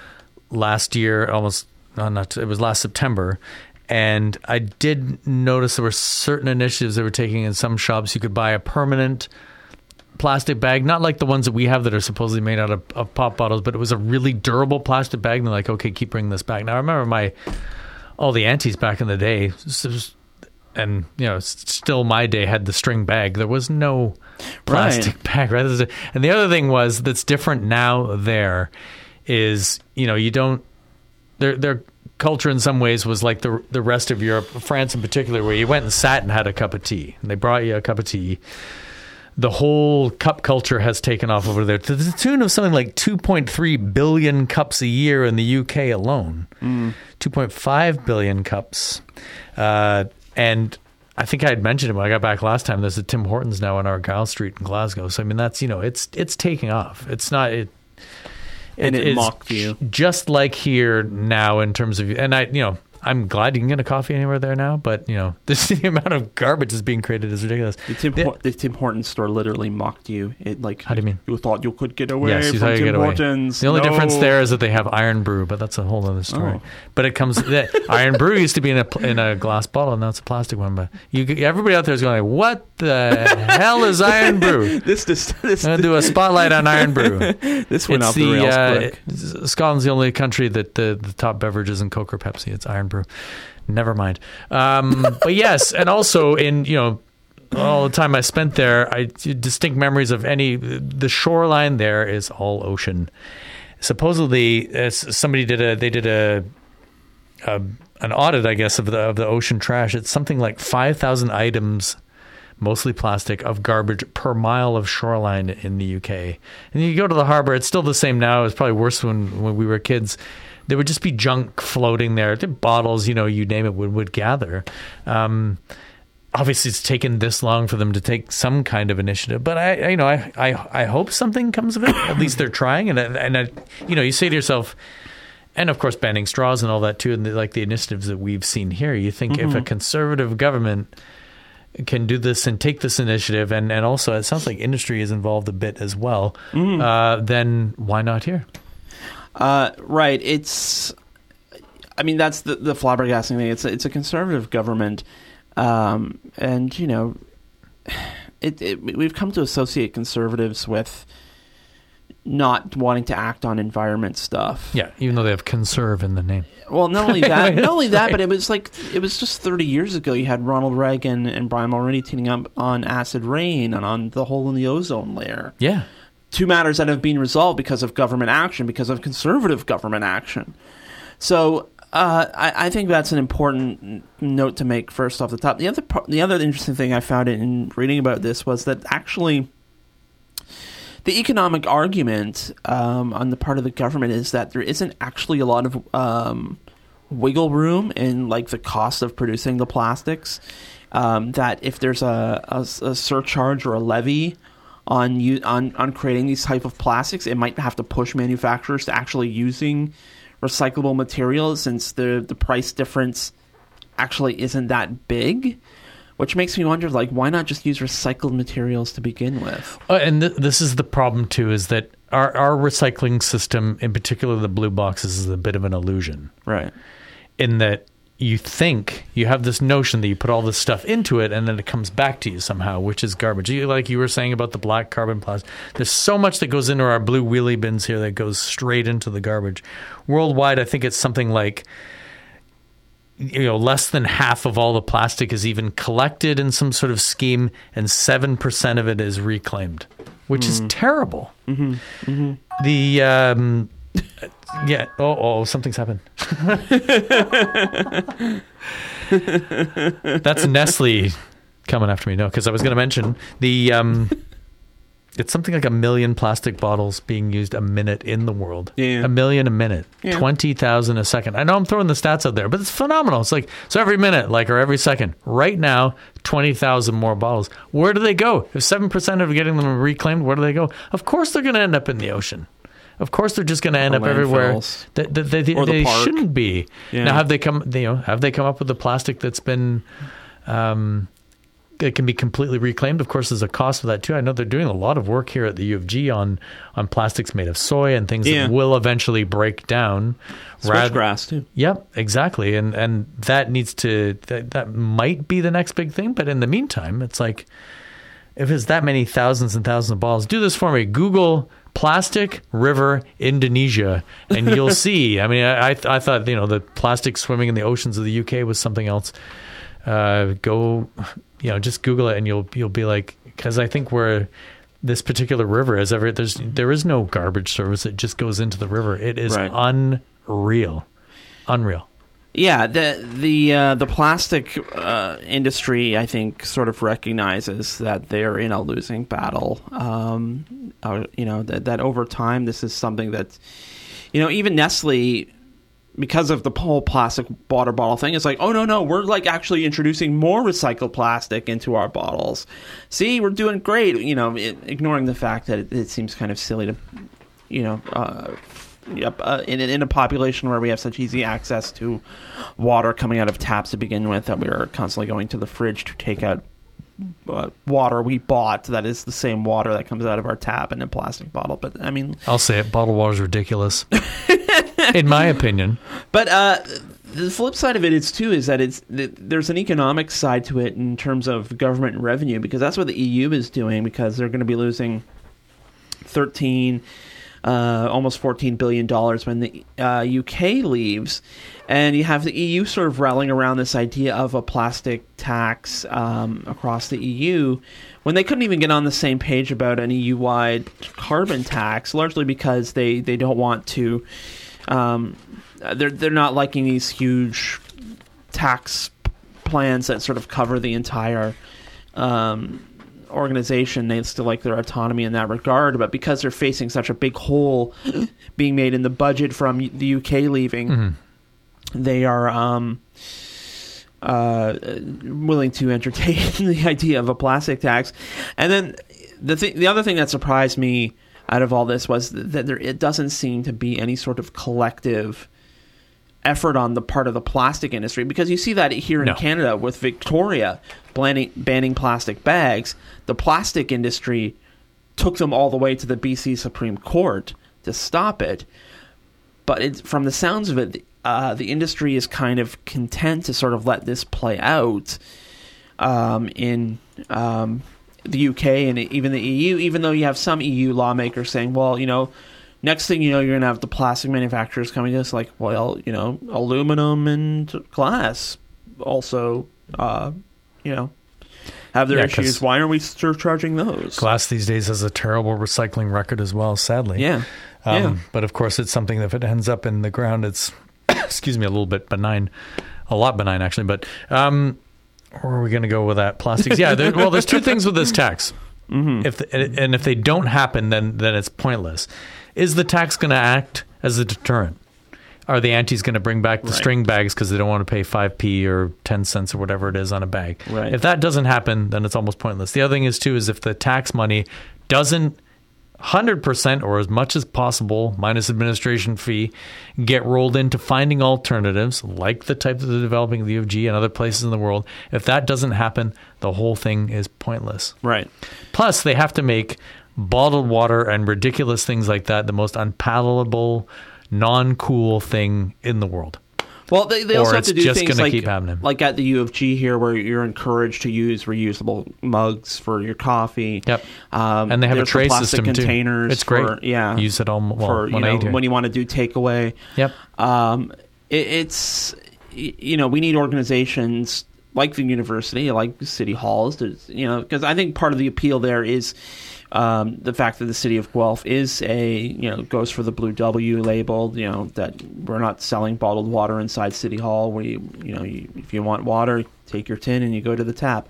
last year, almost no, not it was last September. And I did notice there were certain initiatives they were taking in some shops. You could buy a permanent plastic bag, not like the ones that we have that are supposedly made out of, of pop bottles, but it was a really durable plastic bag. And they're like, okay, keep bringing this back. Now, I remember my all the aunties back in the day, and you know, still my day had the string bag. There was no plastic Right. bag, right? And the other thing was that's different now. There is, you know, you don't. Their their culture in some ways was like the the rest of Europe, France in particular, where you went and sat and had a cup of tea, and they brought you a cup of tea. The whole cup culture has taken off over there to the tune of something like two point three billion cups a year in the U K alone. Mm. two point five billion cups. Uh, and I think I had mentioned it when I got back last time. There's a Tim Hortons now on Argyle Street in Glasgow. So I mean, that's, you know, it's it's taking off. It's not it. And it, it mocked you, just like here now in terms of, and I, you know, I'm glad you can get a coffee anywhere there now, but you know, this, the amount of garbage that's being created is ridiculous. The Tim, the, the Tim Hortons store literally mocked you. It like, how do you mean? You thought you could get away yes, you from thought you Tim get away. Hortons. The only no. difference there is that they have Iron Brew, but that's a whole other story. Oh. But it comes, that Iron Brew used to be in a in a glass bottle, and now it's a plastic one. But you, everybody out there is going like, "What the hell is Iron Brew?" This, this, this, I'm gonna do a spotlight on Iron Brew. This went it's off the, the rails uh, quick. it, Scotland's the only country that the, the top beverage isn't Coke or Pepsi. It's Iron Brew. Never mind. Um, but yes, and also in, you know, all the time I spent there, I distinct memories of any, the shoreline there is all ocean. Supposedly, as somebody did a, they did a, a an audit, I guess, of the of the ocean trash. It's something like five thousand items, mostly plastic, of garbage per mile of shoreline in the U K. And you go to the harbor, it's still the same now. It was probably worse when, when we were kids. There would just be junk floating there. The bottles, you know, you name it, would, would gather. Um, obviously, it's taken this long for them to take some kind of initiative. But, I, I you know, I, I I hope something comes of it. At least they're trying. And, and I, you know, you say to yourself, and, of course, banning straws and all that, too, and the, like the initiatives that we've seen here. You think mm-hmm. if a conservative government can do this and take this initiative, and, and also it sounds like industry is involved a bit as well, mm. uh, then why not here? Uh, right. It's, I mean, that's the, the flabbergasting thing. It's a, it's a conservative government. Um, and, you know, it, it, we've come to associate conservatives with not wanting to act on environment stuff. Yeah, even though they have conserve in the name. Well, not only that, not only that, but it was like, it was just thirty years ago. You had Ronald Reagan and Brian Mulroney teaming up on acid rain and on the hole in the ozone layer. Yeah. Two matters that have been resolved because of government action, because of conservative government action. So uh, I, I think that's an important note to make first off the top. The other part, the other interesting thing I found in reading about this was that actually the economic argument um, on the part of the government is that there isn't actually a lot of um, wiggle room in like the cost of producing the plastics. Um, that if there's a, a, a surcharge or a levy on you on, on creating these type of plastics, it might have to push manufacturers to actually using recyclable materials, since the the price difference actually isn't that big, which makes me wonder, like, why not just use recycled materials to begin with? Uh, and th- this is the problem too, is that our our recycling system, in particular the blue boxes, is a bit of an illusion, right? In that you think you have this notion that you put all this stuff into it and then it comes back to you somehow, which is garbage. You, like you were saying about the black carbon plastic, there's so much that goes into our blue wheelie bins here that goes straight into the garbage. Worldwide, I think it's something like, you know, less than half of all the plastic is even collected in some sort of scheme, and seven percent of it is reclaimed, which mm-hmm. is terrible. Mm-hmm. Mm-hmm. The um, yeah. Oh, oh, something's happened. That's Nestle coming after me. No, because I was going to mention the. Um, it's something like a million plastic bottles being used a minute in the world. Yeah. A million a minute. Yeah. twenty thousand a second. I know I'm throwing the stats out there, but it's phenomenal. It's like, so every minute, like, or every second. Right now, twenty thousand more bottles. Where do they go? If seven percent of getting them reclaimed, where do they go? Of course they're going to end up in the ocean. Of course, they're just going to end the up everywhere that, that they, they, or the they park. shouldn't be. Yeah. Now, have they come? You know, have they come up with the plastic that's been, um, that can be completely reclaimed? Of course, there's a cost for that too. I know they're doing a lot of work here at the U of G on on plastics made of soy and things yeah. that will eventually break down. Switchgrass too. Yep, exactly, and and that needs to that, that might be the next big thing. But in the meantime, it's like, if it's that many thousands and thousands of bottles, do this for me. Google plastic river Indonesia, and you'll see. I mean, I I, th- I thought, you know, the plastic swimming in the oceans of the U K was something else. Uh, go, you know, just Google it, and you'll you'll be like, because I think where this particular river is, ever there's there is no garbage service. It just goes into the river. It is right. unreal, unreal. Yeah, the the uh, the plastic uh, industry, I think, sort of recognizes that they're in a losing battle. Um, uh, you know, that that over time, this is something that, you know, even Nestle because of the whole plastic water bottle thing, it's like, oh, no, no, we're like actually introducing more recycled plastic into our bottles. See, we're doing great, you know, it, ignoring the fact that it, it seems kind of silly to, you know, uh, yep, uh, in, in a population where we have such easy access to water coming out of taps to begin with, that we are constantly going to the fridge to take out uh, water we bought that is the same water that comes out of our tap in a plastic bottle. But, I mean... I'll say it, bottled water is ridiculous. In my opinion. But uh, the flip side of it is too is that it's there's an economic side to it in terms of government revenue, because that's what the E U is doing, because they're going to be losing thirteen, uh, almost fourteen billion dollars when the uh, U K leaves, and you have the E U sort of rallying around this idea of a plastic tax um, across the E U, when they couldn't even get on the same page about an E U-wide carbon tax, largely because they, they don't want to. Um, they're they're not liking these huge tax plans that sort of cover the entire um, organization. They still like their autonomy in that regard, but because they're facing such a big hole being made in the budget from the U K leaving, mm-hmm. they are um, uh, willing to entertain the idea of a plastic tax. And then the th- the other thing that surprised me out of all this was that there, it doesn't seem to be any sort of collective effort on the part of the plastic industry, because you see that here in no. Canada with Victoria banning, banning plastic bags. The plastic industry took them all the way to the B C Supreme Court to stop it. But it, from the sounds of it, uh, the industry is kind of content to sort of let this play out um, in... Um, the U K and even the E U, even though you have some E U lawmakers saying, well, you know, next thing you know, you're going to have the plastic manufacturers coming to us like, well, you know, aluminum and glass also, uh, you know, have their yeah, issues. Why aren't we surcharging those? Glass these days has a terrible recycling record as well, sadly. Yeah. Um, yeah. But of course, it's something that if it ends up in the ground, it's, excuse me, a little bit benign, a lot benign actually, but... Um, Or are we going to go with that? Plastics? Yeah. There, well, there's two things with this tax. Mm-hmm. If the, and if they don't happen, then then it's pointless. Is the tax going to act as a deterrent? Are the antis going to bring back the right. string bags because they don't want to pay five p or ten cents or whatever it is on a bag? Right. If that doesn't happen, then it's almost pointless. The other thing is too is if the tax money doesn't one hundred percent or as much as possible, minus administration fee, get rolled into finding alternatives like the type that they're developing at the U of G and other places in the world. If that doesn't happen, the whole thing is pointless. Right. Plus, they have to make bottled water and ridiculous things like that the most unpalatable, non-cool thing in the world. Well, they, they also or have to do just things like, keep happening. like at the U of G here, where you're encouraged to use reusable mugs for your coffee. Yep. Um, and they have a tray plastic system containers too. It's great. For, yeah. Use it all well, for, you when, know, I when you want to do takeaway. Yep. Um, it, it's, you know, we need organizations like the university, like city halls, to, you know, because I think part of the appeal there is um, the fact that the city of Guelph is a, you know, goes for the Blue W label, you know, that we're not selling bottled water inside City Hall. We, you know, you, if you want water, take your tin and you go to the tap.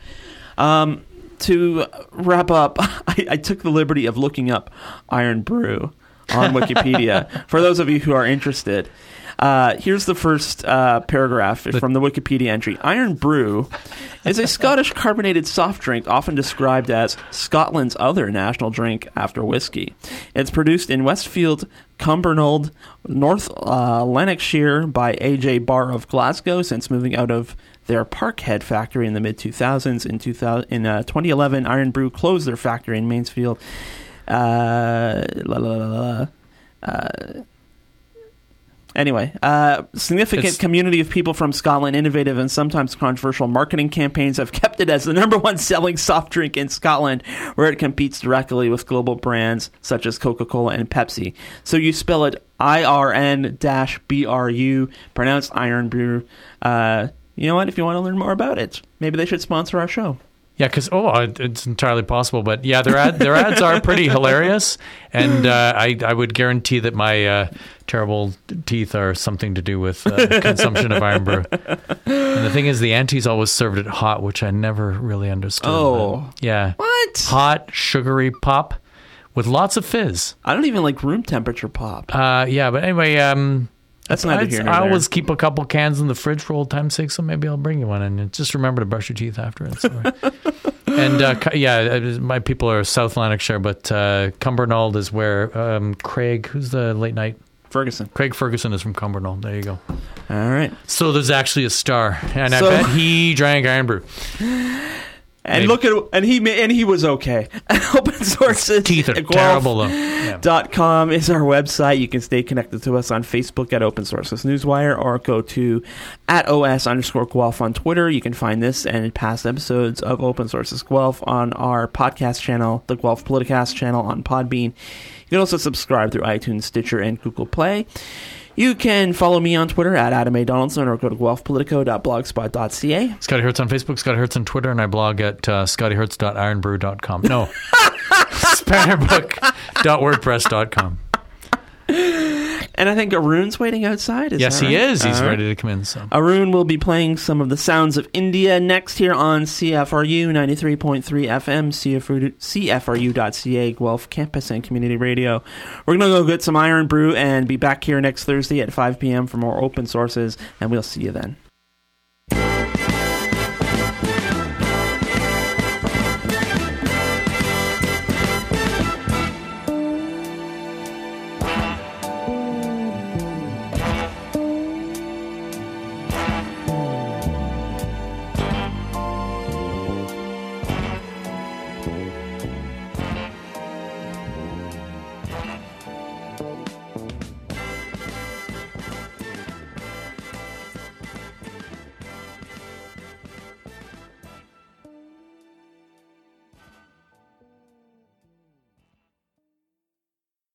Um, to wrap up, I, I took the liberty of looking up Iron Brew on Wikipedia. For those of you who are interested, uh, here's the first uh, paragraph from the Wikipedia entry. Iron Brew is a Scottish carbonated soft drink often described as Scotland's other national drink after whiskey. It's produced in Westfield, Cumbernauld, North uh, Lanarkshire by A J Barr of Glasgow since moving out of their Parkhead factory in the mid two thousands. In, two thousand, in uh, twenty eleven, Iron Brew closed their factory in Mansfield. Uh, la, la, la, la, uh, Anyway, uh, significant it's, community of people from Scotland, innovative and sometimes controversial marketing campaigns have kept it as the number one selling soft drink in Scotland, where it competes directly with global brands such as Coca-Cola and Pepsi. So you spell it I R N B R U, pronounced Iron Brew. Uh, you know what? If you want to learn more about it, maybe they should sponsor our show. Yeah, because, oh, it's entirely possible. But, yeah, their ad, their ads are pretty hilarious. And uh, I, I would guarantee that my uh, terrible teeth are something to do with uh, consumption of Iron Brew. And the thing is, the aunties always served it hot, which I never really understood. Oh. But, yeah. What? Hot, sugary pop with lots of fizz. I don't even like room temperature pop. Uh, yeah, but anyway, um, That's neither I'd- here nor I there. always keep a couple cans in the fridge for old time's sake, so maybe I'll bring you one. And just remember to brush your teeth after it. So. And uh, cu- yeah, uh, my people are South Lanarkshire, but uh, Cumbernauld is where um, Craig, who's the late night? Ferguson. Craig Ferguson is from Cumbernauld. There you go. All right. So there's actually a star, and So- I bet he drank Iron Brew. And Maybe. look at and he ma- and he was okay. Open sources. Teeth are Guelph terrible though. Yeah. Dot com is our website. You can stay connected to us on Facebook at Open Sources Newswire, or go to at os underscore Guelph on Twitter. You can find this and past episodes of Open Sources Guelph on our podcast channel, the Guelph Politicast channel on Podbean. You can also subscribe through iTunes, Stitcher, and Google Play. You can follow me on Twitter at Adam A. Donaldson, or go to guelph politico dot blogspot dot c a. Scotty Hertz on Facebook, Scotty Hertz on Twitter, and I blog at uh, scotty hertz dot iron brew dot com. No. spannerbook dot wordpress dot com. And I think Arun's waiting outside. Is Yes, that he right? is. He's All right. ready to come in. So Arun will be playing some of the sounds of India next here on C F R U ninety-three point three F M, C F R U dot C A, Guelph Campus and Community Radio. We're going to go get some Iron Brew and be back here next Thursday at five p.m. for more Open Sources, and we'll see you then.